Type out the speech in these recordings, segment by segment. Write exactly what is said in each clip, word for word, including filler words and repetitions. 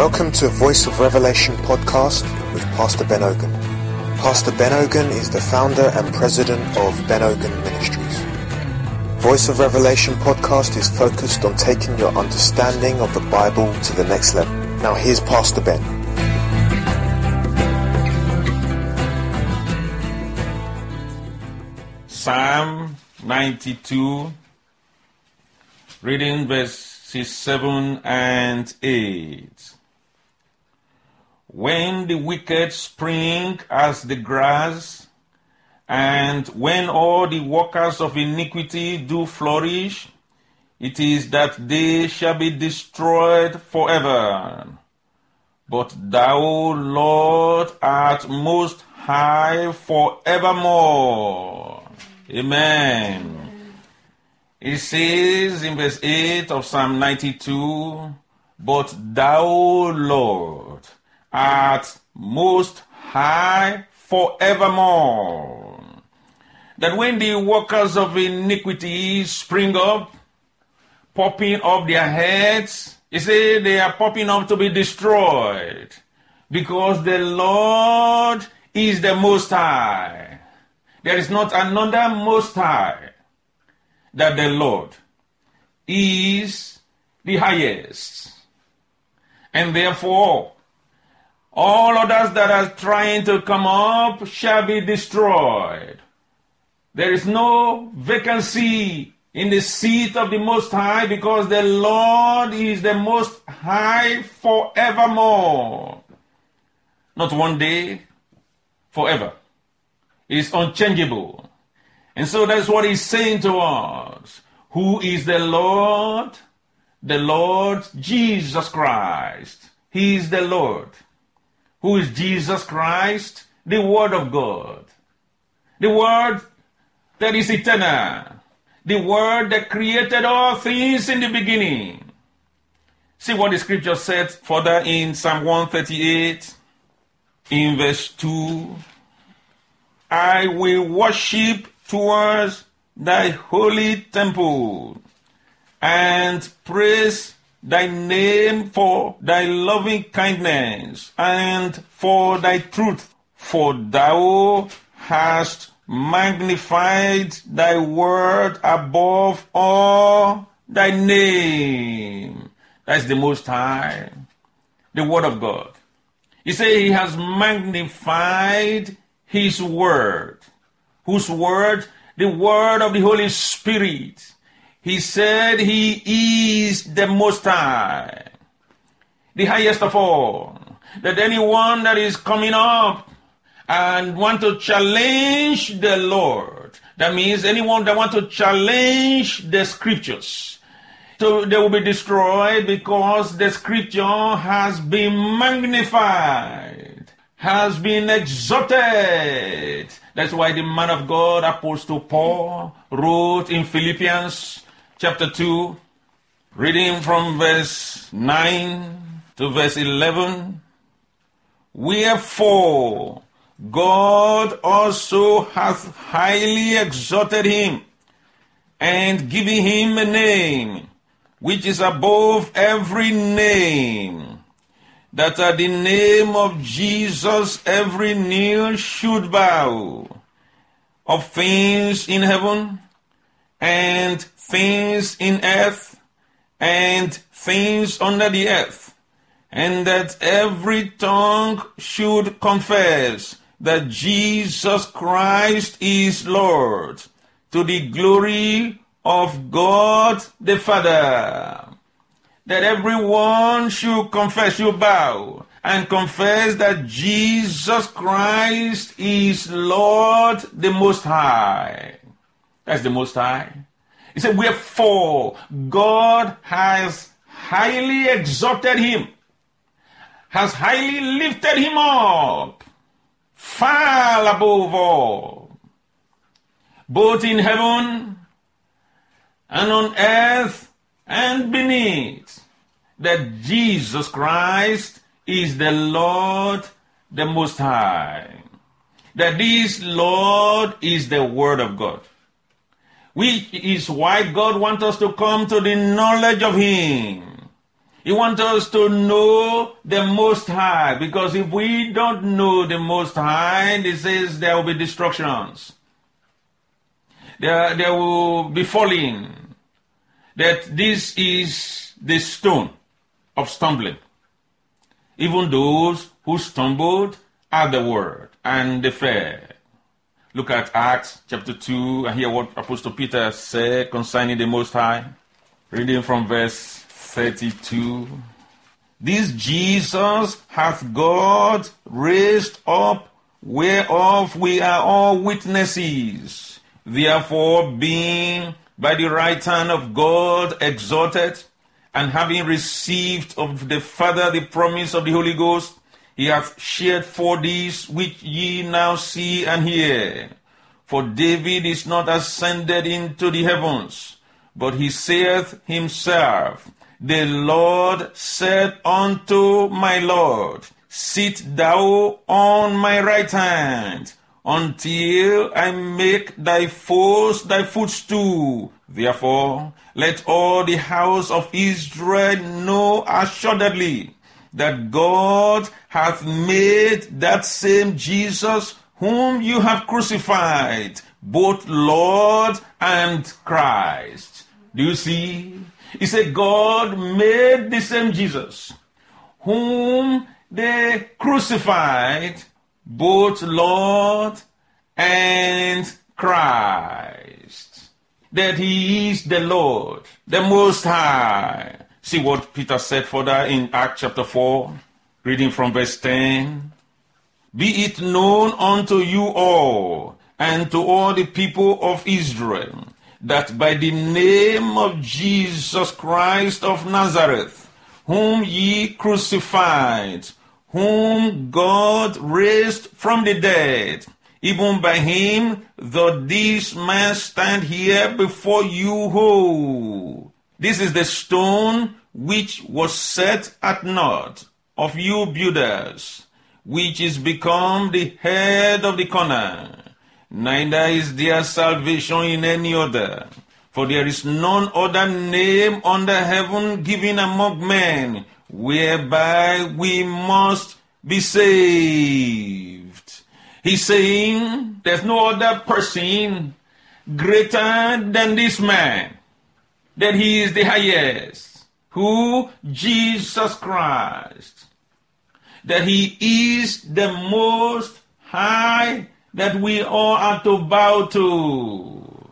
Welcome to Voice of Revelation podcast with Pastor Ben Ogun. Pastor Ben Ogun is the founder and president of Ben Ogun Ministries. Voice of Revelation podcast is focused on taking your understanding of the Bible to the next level. Now here's Pastor Ben. Psalm ninety-two, reading verses seven and eight. When the wicked spring as the grass, and when all the workers of iniquity do flourish, it is that they shall be destroyed forever. But thou, Lord, art most high forevermore. Amen. It says in verse eight of Psalm ninety-two, but thou, Lord, art most high forevermore. That when the workers of iniquity spring up, popping up their heads, he said they are popping up to be destroyed, because the Lord is the Most High. There is not another Most High that the Lord is the highest. And therefore, all others that are trying to come up shall be destroyed. There is no vacancy in the seat of the Most High, because the Lord is the Most High forevermore. Not one day, forever. It's unchangeable. And so that's what he's saying to us. Who is the Lord? The Lord Jesus Christ. He is the Lord. Who is Jesus Christ? The Word of God. The Word that is eternal. The Word that created all things in the beginning. See what the scripture said further in Psalm one thirty-eight, in verse two. I will worship towards thy holy temple, and praise thy name for thy loving kindness and for thy truth. For thou hast magnified thy word above all thy name. That's the Most High, the Word of God. He said he has magnified his word. Whose word? The word of the Holy Spirit. He said he is the Most High, the highest of all. That anyone that is coming up and want to challenge the Lord, that means anyone that want to challenge the scriptures, so they will be destroyed, because the scripture has been magnified, has been exalted. That's why the man of God, Apostle Paul, wrote in Philippians chapter two, reading from verse nine to verse eleven. Wherefore God also hath highly exalted him, and given him a name which is above every name, that at the name of Jesus every knee should bow, of things in heaven, and things in earth, and things under the earth, and that every tongue should confess that Jesus Christ is Lord, to the glory of God the Father. That everyone should confess, should bow, and confess that Jesus Christ is Lord, the Most High. That's the Most High. He said, wherefore God has highly exalted him, has highly lifted him up, far above all, both in heaven and on earth and beneath, that Jesus Christ is the Lord, the Most High. That this Lord is the Word of God. Which is why God wants us to come to the knowledge of him. He wants us to know the Most High, because if we don't know the Most High, it says there will be destructions. There, there will be falling. That this is the stone of stumbling. Even those who stumbled at the word and they fell. Look at Acts chapter two and hear what Apostle Peter said concerning the Most High. Reading from verse thirty-two. This Jesus hath God raised up, whereof we are all witnesses. Therefore, being by the right hand of God exalted, and having received of the Father the promise of the Holy Ghost, he hath shared for this which ye now see and hear. For David is not ascended into the heavens, but he saith himself, the Lord said unto my Lord, sit thou on my right hand, until I make thy foes thy footstool. Therefore, let all the house of Israel know assuredly that God hath made that same Jesus whom you have crucified, both Lord and Christ. Do you see? He said God made the same Jesus whom they crucified, both Lord and Christ. That he is the Lord, the Most High. See what Peter said further in Acts chapter four, reading from verse ten. Be it known unto you all, and to all the people of Israel, that by the name of Jesus Christ of Nazareth, whom ye crucified, whom God raised from the dead, even by him doth this man stand here before you whole. This is the stone which was set at naught of you builders, which is become the head of the corner. Neither is there salvation in any other, for there is none other name under heaven given among men, whereby we must be saved. He's saying there's no other person greater than this man, that he is the highest, who? Jesus Christ, that he is the most high, that we all are to bow to.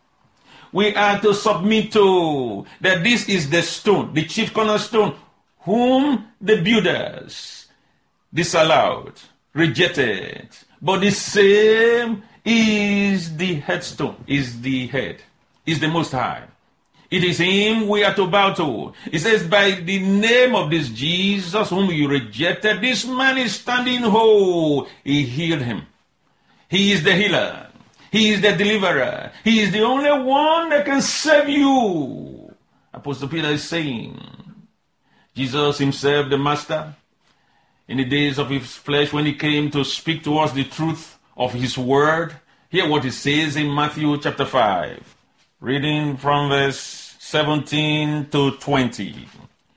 We are to submit to, that this is the stone, the chief cornerstone, whom the builders disallowed, rejected. But the same is the headstone, is the head, is the Most High. It is him we are to bow to. It says, by the name of this Jesus whom you rejected, this man is standing whole. He healed him. He is the healer. He is the deliverer. He is the only one that can save you. Apostle Peter is saying, Jesus himself, the Master, in the days of his flesh, when he came to speak to us the truth of his word, hear what he says in Matthew chapter five, reading from verse seventeen to twenty.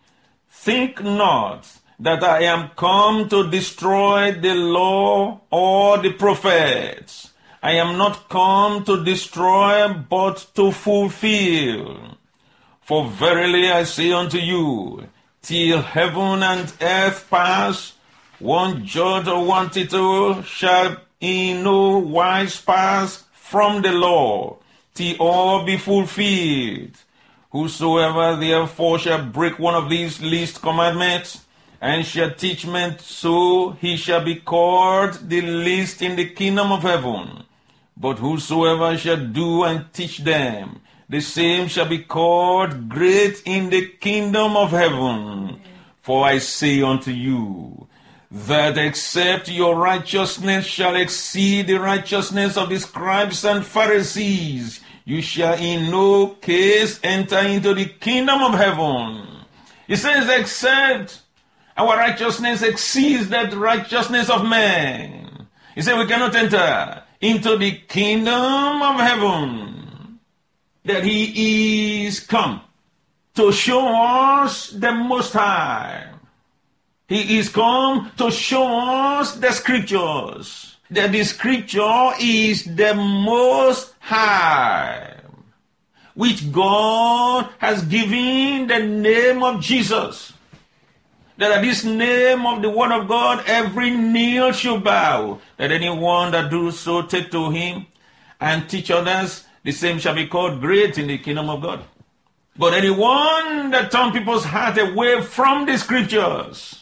Think not that I am come to destroy the law or the prophets. I am not come to destroy, but to fulfill. For verily I say unto you, till heaven and earth pass, one jot or one tittle shall in no wise pass from the law, till all be fulfilled. Whosoever therefore shall break one of these least commandments, and shall teach men so, he shall be called the least in the kingdom of heaven. But whosoever shall do and teach them, the same shall be called great in the kingdom of heaven. For I say unto you, that except your righteousness shall exceed the righteousness of the scribes and Pharisees, you shall in no case enter into the kingdom of heaven. It says, except our righteousness exceeds that righteousness of man. He said we cannot enter into the kingdom of heaven, that he is come to show us the Most High. He is come to show us the scriptures. That the scripture is the Most High, which God has given the name of Jesus. That at this name of the word of God, every knee shall bow. That anyone that do so take to him and teach others, the same shall be called great in the kingdom of God. But anyone that turn people's heart away from the scriptures,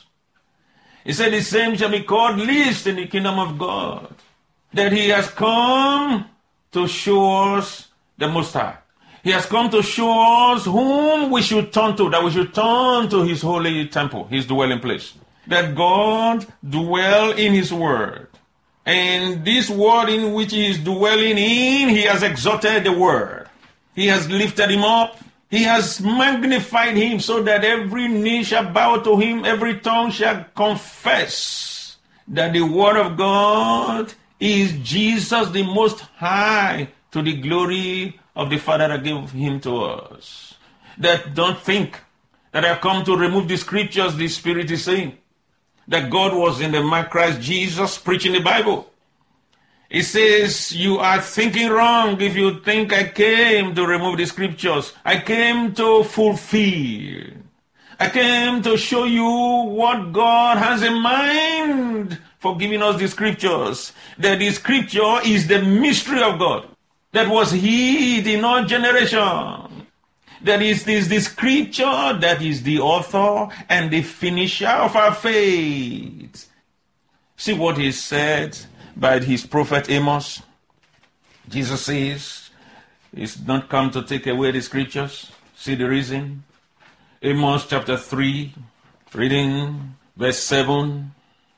he said the same shall be called least in the kingdom of God. That he has come to show us the Most High. He has come to show us whom we should turn to, that we should turn to his holy temple, his dwelling place. That God dwell in his word. And this word in which he is dwelling in, he has exalted the word. He has lifted him up. He has magnified him so that every knee shall bow to him, every tongue shall confess that the word of God is Jesus the Most High, to the glory of the Father that gave him to us. That don't think that I have come to remove the scriptures. The Spirit is saying that God was in the man Christ Jesus preaching the Bible. He says, you are thinking wrong if you think I came to remove the scriptures. I came to fulfill. I came to show you what God has in mind for giving us the scriptures. That the scripture is the mystery of God that was hid in our generation. That is, is the scripture that is the author and the finisher of our faith. See what he said by his prophet Amos. Jesus says, he's not come to take away the scriptures. See the reason? Amos chapter three, reading verse seven.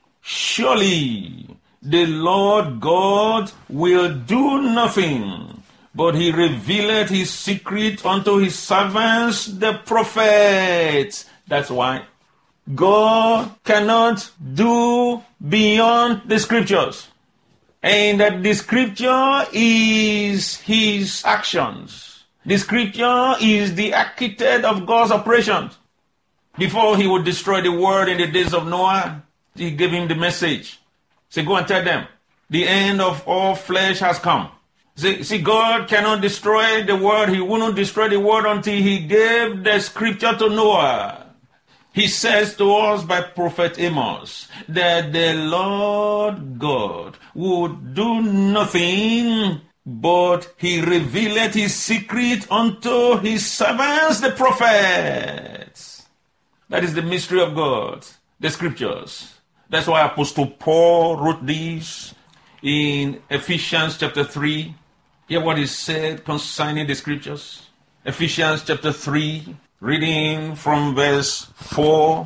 Surely the Lord God will do nothing, but he revealeth his secret unto his servants, the prophets. That's why God cannot do beyond the scriptures. And that the scripture is his actions. The scripture is the architect of God's operations. Before he would destroy the world in the days of Noah, he gave him the message. Say, go and tell them, the end of all flesh has come. See, see, God cannot destroy the world. He will not destroy the world until he gave the scripture to Noah. He says to us by prophet Amos that the Lord God would do nothing, but he revealed his secret unto his servants, the prophets. That is the mystery of God, the scriptures. That's why Apostle Paul wrote this in Ephesians chapter three. Hear what he said concerning the scriptures. Ephesians chapter three. Reading from verse four,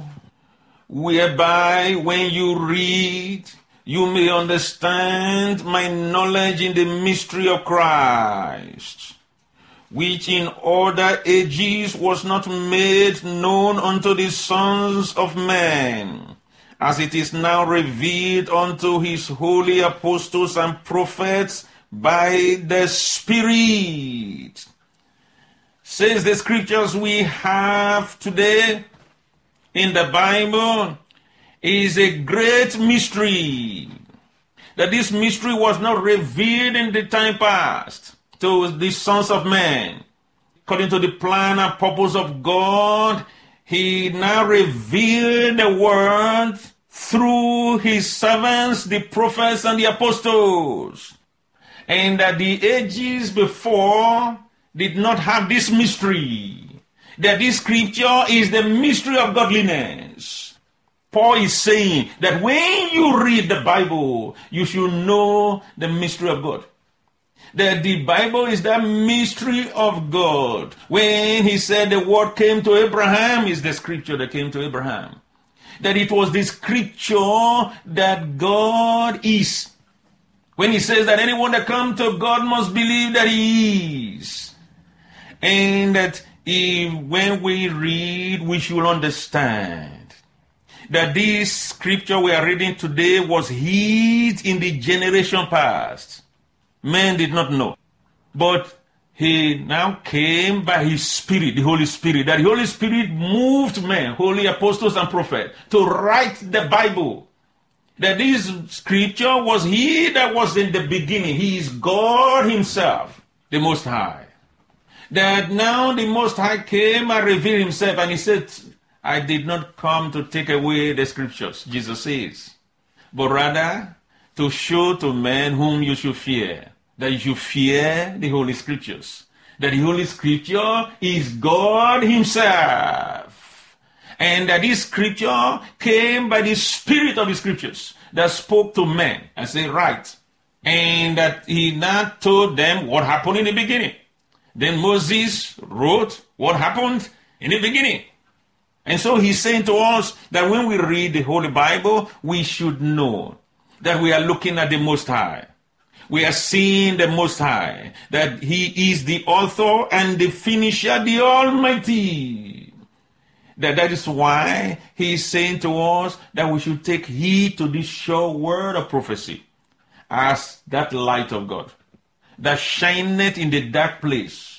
whereby when you read, you may understand my knowledge in the mystery of Christ, which in other ages was not made known unto the sons of men, as it is now revealed unto his holy apostles and prophets by the Spirit. Says the scriptures we have today in the Bible is a great mystery. That this mystery was not revealed in the time past to the sons of men. According to the plan and purpose of God, he now revealed the word through his servants, the prophets and the apostles. And that the ages before did not have this mystery, that this scripture is the mystery of godliness. Paul is saying that when you read the Bible, you should know the mystery of God. That the Bible is the mystery of God. When he said the word came to Abraham, is the scripture that came to Abraham. That it was the scripture that God is. When he says that anyone that comes to God must believe that he is. And that if, when we read, we should understand that this scripture we are reading today was hid in the generation past. Men did not know. But he now came by his Spirit, the Holy Spirit, that the Holy Spirit moved men, holy apostles and prophets, to write the Bible. That this scripture was he that was in the beginning. He is God himself, the Most High. That now the Most High came and revealed himself, and he said, I did not come to take away the scriptures, Jesus says, but rather to show to men whom you should fear, that you should fear the Holy Scriptures, that the Holy Scripture is God himself, and that this scripture came by the Spirit of the Scriptures that spoke to men and said, right, and that he now told them what happened in the beginning. Then Moses wrote what happened in the beginning. And so he's saying to us that when we read the Holy Bible, we should know that we are looking at the Most High. We are seeing the Most High, that he is the author and the finisher, the Almighty. That that is why he is saying to us that we should take heed to this sure word of prophecy as that light of God that shineth in the dark place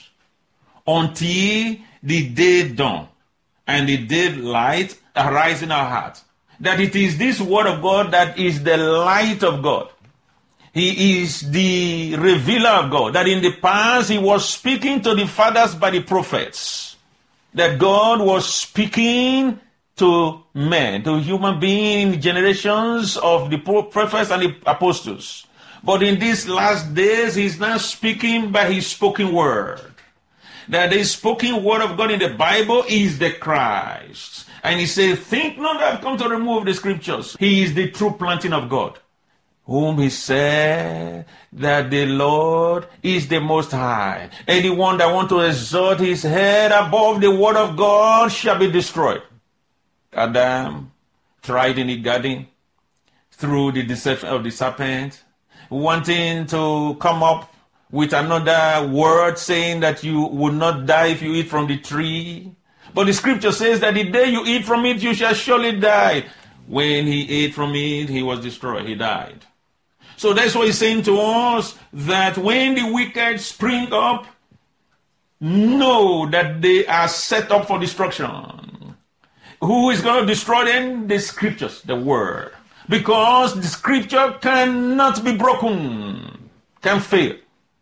until the day dawn and the daylight arise in our heart. That it is this word of God that is the light of God. He is the revealer of God. That in the past he was speaking to the fathers by the prophets. That God was speaking to men, to human beings, generations of the prophets and the apostles. But in these last days, he's now speaking by his spoken word. That the spoken word of God in the Bible is the Christ. And he says, think not that I've come to remove the scriptures. He is the true planting of God, whom he said that the Lord is the Most High. Anyone that wants to exalt his head above the word of God shall be destroyed. Adam tried in the garden through the deception of the serpent, wanting to come up with another word saying that you will not die if you eat from the tree. But the scripture says that the day you eat from it, you shall surely die. When he ate from it, he was destroyed. He died. So that's why he's saying to us that when the wicked spring up, know that they are set up for destruction. Who is going to destroy them? The scriptures, the word. Because the scripture cannot be broken, can fail,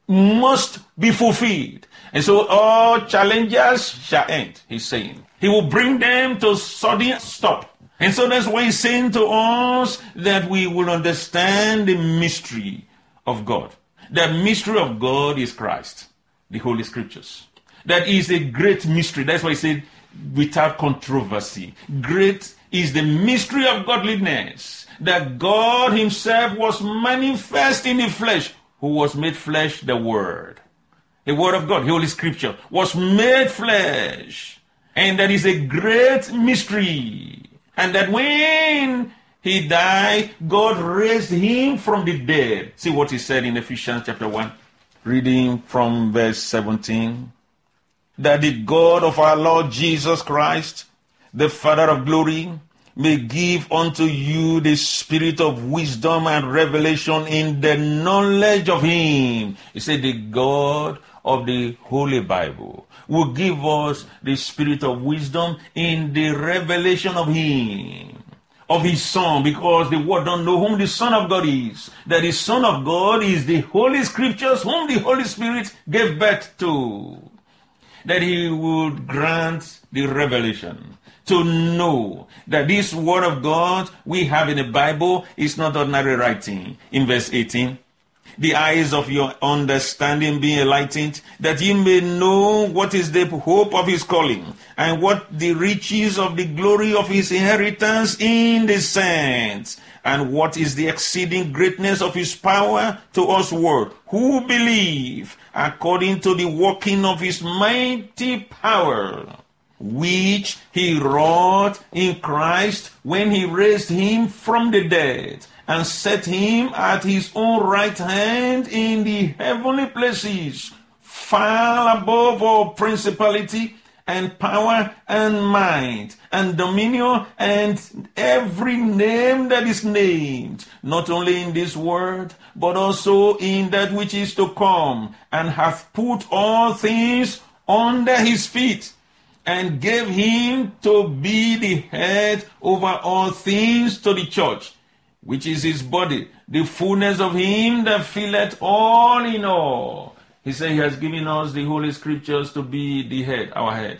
must be fulfilled. And so all challenges shall end, he's saying. He will bring them to sudden stop. And so that's why he's saying to us that we will understand the mystery of God. The mystery of God is Christ, the Holy Scriptures. That is a great mystery. That's why he said, without controversy. Great is the mystery of godliness. That God himself was manifest in the flesh, who was made flesh, the Word. The Word of God, the Holy Scripture, was made flesh. And that is a great mystery. And that when he died, God raised him from the dead. See what he said in Ephesians chapter one, reading from verse seventeen. That the God of our Lord Jesus Christ, the Father of glory, may give unto you the spirit of wisdom and revelation in the knowledge of him. He said the God of the Holy Bible will give us the spirit of wisdom in the revelation of him, of his Son, because the world don't know whom the Son of God is. That the Son of God is the Holy Scriptures, whom the Holy Spirit gave birth to. That he would grant the revelation to know that this word of God we have in the Bible is not ordinary writing. In verse eighteen, the eyes of your understanding being enlightened, that ye may know what is the hope of his calling, and what the riches of the glory of his inheritance in the saints, and what is the exceeding greatness of his power to us world, who believe, according to the working of his mighty power, which he wrought in Christ when he raised him from the dead, and set him at his own right hand in the heavenly places, far above all principality and power and might and dominion and every name that is named, not only in this world, but also in that which is to come, and hath put all things under his feet, and gave him to be the head over all things to the church, which is his body, the fullness of him that filleth all in all. He said he has given us the Holy Scriptures to be the head, our head,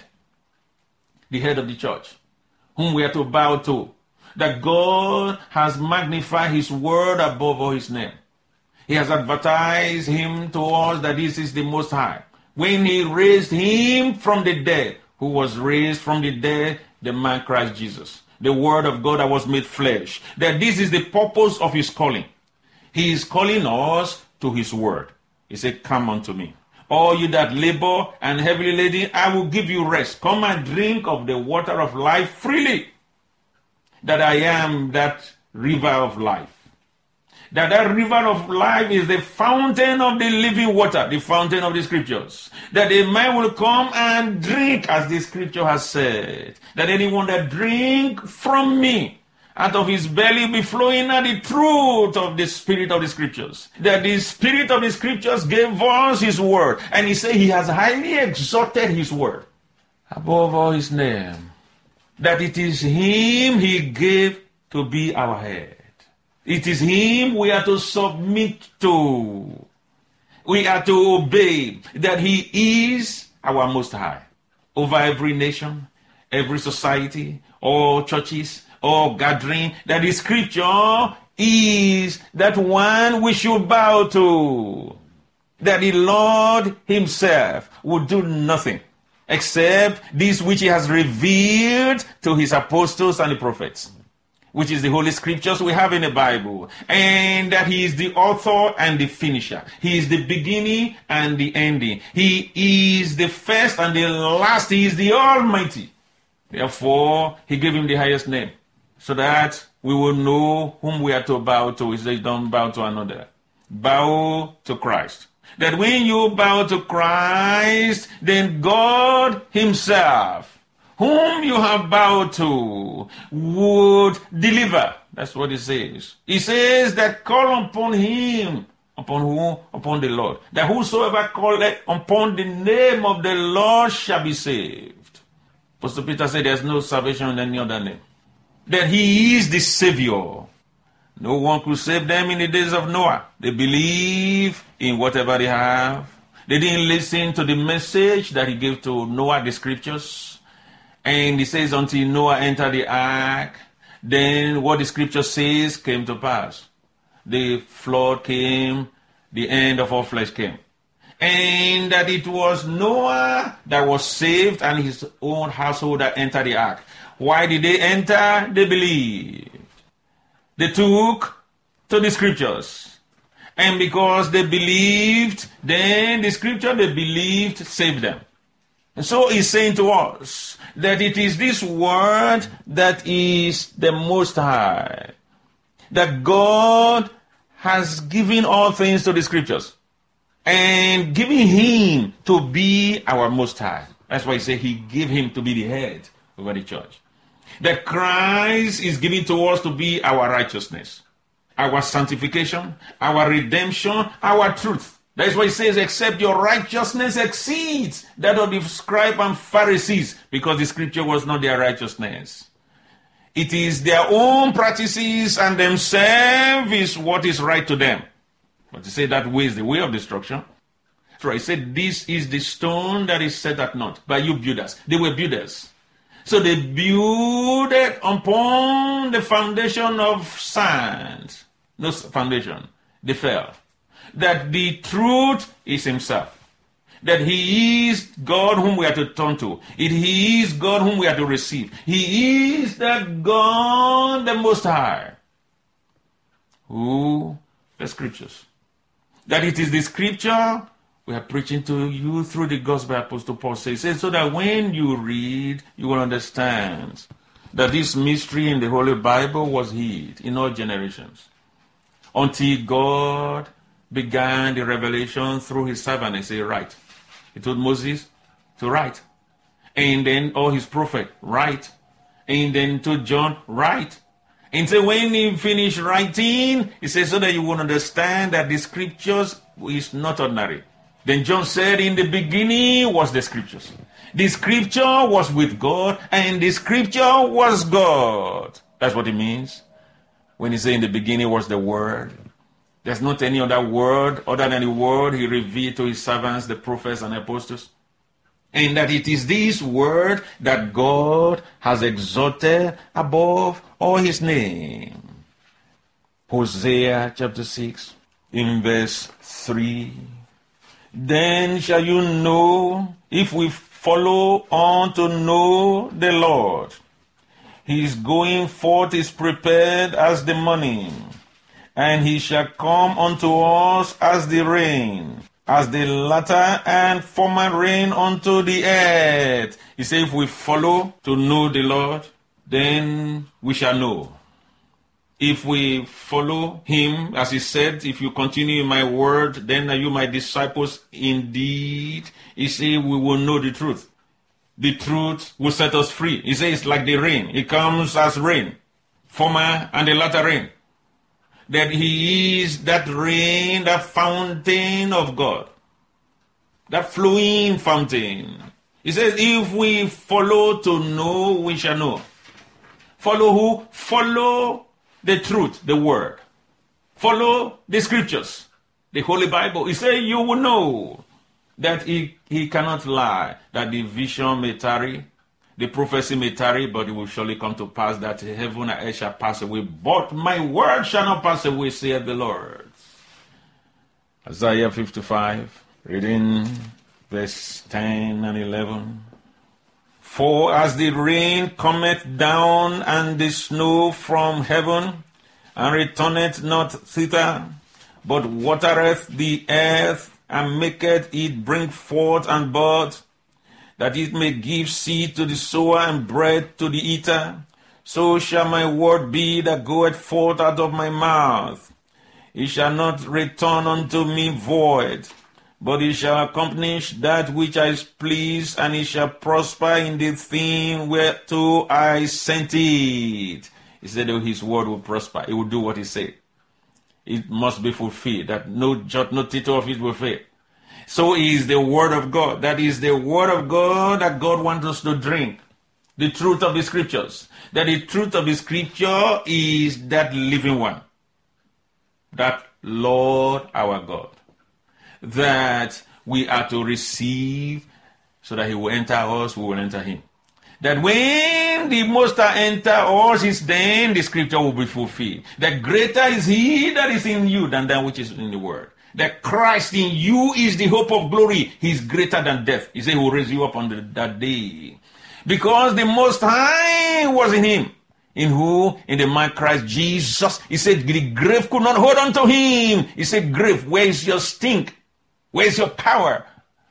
the head of the church, whom we are to bow to. That God has magnified his word above all his name. He has advertised him to us that this is the Most High. When he raised him from the dead, who was raised from the dead, the man Christ Jesus, the word of God that was made flesh. That this is the purpose of his calling. He is calling us to his word. He said, come unto me, all you that labor and heavily laden, I will give you rest. Come and drink of the water of life freely. That I am that river of life. That that river of life is the fountain of the living water, the fountain of the scriptures. That a man will come and drink, as the scripture has said. That anyone that drink from me, out of his belly be flowing out the truth of the spirit of the scriptures. That the spirit of the scriptures gave us his word. And he said he has highly exalted his word above all his name. That it is him he gave to be our head. It is him we are to submit to. We are to obey. That he is our Most High. Over every nation, every society, all churches, all gathering. That the scripture is that one we should bow to. That the Lord himself would do nothing except this which he has revealed to his apostles and the prophets, which is the Holy Scriptures we have in the Bible, and that he is the author and the finisher. He is the beginning and the ending. He is the first and the last. He is the Almighty. Therefore, he gave him the highest name, so that we will know whom we are to bow to. He says, don't bow to another. Bow to Christ. That when you bow to Christ, then God himself, whom you have bowed to, would deliver. That's what he says. He says that call upon him. Upon whom? Upon the Lord. That whosoever calleth upon the name of the Lord shall be saved. Apostle Peter said there's no salvation in any other name. That he is the Savior. No one could save them in the days of Noah. They believe in whatever they have. They didn't listen to the message that he gave to Noah, the scriptures. And he says, until Noah entered the ark, then what the scripture says came to pass. The flood came, the end of all flesh came. And that it was Noah that was saved and his own household that entered the ark. Why did they enter? They believed. They took to the scriptures. And because they believed, then the scripture they believed saved them. And so he's saying to us that it is this word that is the Most High. That God has given all things to the scriptures. And giving him to be our Most High. That's why he said he gave him to be the head over the church. That Christ is given to us to be our righteousness, our sanctification, our redemption, our truth. That is why he says, except your righteousness exceeds that of the scribes and Pharisees, because the scripture was not their righteousness. It is their own practices and themselves is what is right to them. But he said that way is the way of destruction. So he said, this is the stone that is set at naught by you builders. They were builders. So they built it upon the foundation of sand. No foundation. They fell. That the truth is himself. That he is God whom we are to turn to. It he is God whom we are to receive. He is that God the Most High. Who? The scriptures. That it is the scripture we are preaching to you through the gospel. Apostle Paul says, so that when you read, you will understand that this mystery in the Holy Bible was hid in all generations, until God began the revelation through his servant and said, write. He told Moses to write. And then all his prophet, right? And then to John, right? And so when he finished writing, he says, so that you will understand that the scriptures is not ordinary. Then John said, in the beginning was the scriptures. The scripture was with God, and the scripture was God. That's what it means. When he said in the beginning was the word. There's not any other word other than the word he revealed to his servants, the prophets and apostles. And that it is this word that God has exalted above all his name. Hosea chapter six, in verse three. Then shall you know, if we follow on to know the Lord. His going forth is prepared as the morning, and he shall come unto us as the rain, as the latter and former rain unto the earth. He said, if we follow to know the Lord, then we shall know. If we follow him, as he said, if you continue in my word, then are you my disciples indeed. He said, we will know the truth. The truth will set us free. He says it's like the rain. It comes as rain, former and the latter rain. That he is that rain, that fountain of God. That flowing fountain. He says, if we follow to know, we shall know. Follow who? Follow the truth, the word. Follow the scriptures, the Holy Bible. He says, you will know that he, he cannot lie, that the vision may tarry, the prophecy may tarry, but it will surely come to pass that heaven and earth shall pass away, but my word shall not pass away, saith the Lord. Isaiah fifty-five, reading verse ten and eleven. For as the rain cometh down and the snow from heaven, and returneth not thither, but watereth the earth, and maketh it bring forth and bud, that it may give seed to the sower and bread to the eater, so shall my word be that goeth forth out of my mouth. It shall not return unto me void, but it shall accomplish that which I please, and it shall prosper in the thing whereto I sent it. He said that his word will prosper. It will do what he said. It must be fulfilled, that no jot, no tittle of it will fail. So is the word of God. That is the word of God that God wants us to drink. The truth of the scriptures. That the truth of the scripture is that living one. That Lord our God. That we are to receive so that he will enter us, we will enter him. That when the Most High enter us, is then the scripture will be fulfilled. That greater is he that is in you than that which is in the world. That Christ in you is the hope of glory. He is greater than death. He said he will raise you up on the, that day. Because the Most High was in him. In who? In the man Christ Jesus. He said the grave could not hold on to him. He said, grave, where is your stink? Where is your power?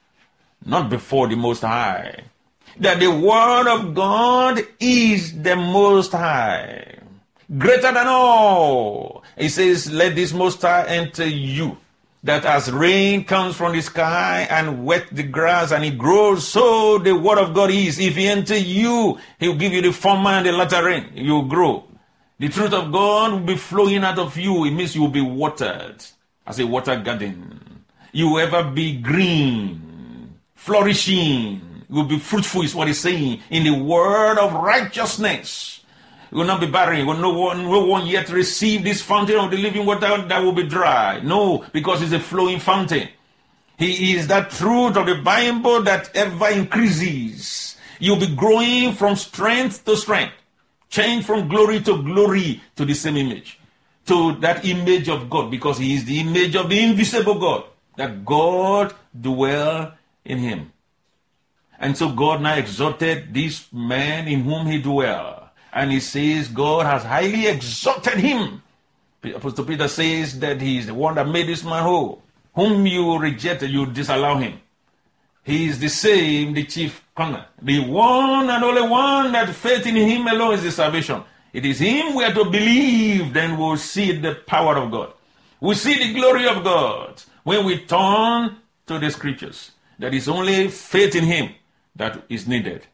Not before the Most High. That the word of God is the Most High. Greater than all. He says, let this Most High enter you. That as rain comes from the sky and wet the grass and it grows, so the word of God is. If he enter you, he will give you the former and the latter rain. You will grow. The truth of God will be flowing out of you. It means you will be watered as a water garden. You will ever be green, flourishing. You will be fruitful is what he's saying. In the word of righteousness. You will not be barren. Will no one, no one yet receive this fountain of the living water that will be dry. No, because it's a flowing fountain. He is that truth of the Bible that ever increases. You'll be growing from strength to strength. Change from glory to glory to the same image. To that image of God, because he is the image of the invisible God. That God dwell in him. And so God now exalted this man in whom he dwell. And he says God has highly exalted him. Apostle Peter says that he is the one that made this man whole. Whom you rejected, you disallow him. He is the same, the chief corner. The one and only one that faith in him alone is the salvation. It is him we are to believe, then we'll see the power of God. We see the glory of God when we turn to the scriptures. That is only faith in him that is needed.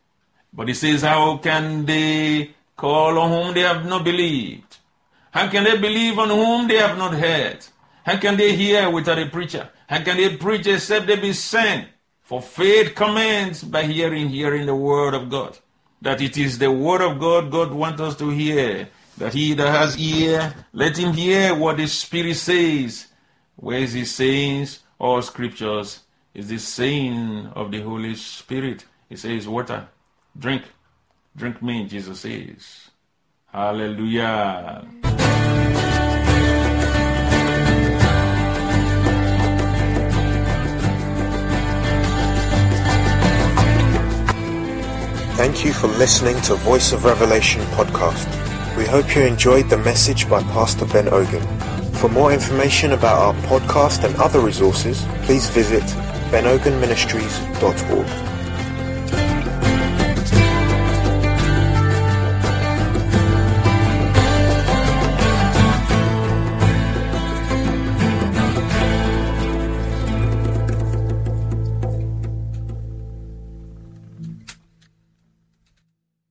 But he says, how can they call on whom they have not believed? How can they believe on whom they have not heard? How can they hear without a preacher? How can they preach except they be sent? For faith comes by hearing, hearing the word of God. That it is the word of God God wants us to hear. That he that has ear, let him hear what the Spirit says. Where is he sayings or scriptures? Is the saying of the Holy Spirit. He says, water, drink. Drink me, Jesus says. Hallelujah. Thank you for listening to Voice of Revelation podcast. We hope you enjoyed the message by Pastor Ben Ogun. For more information about our podcast and other resources, please visit ben ogun ministries dot org.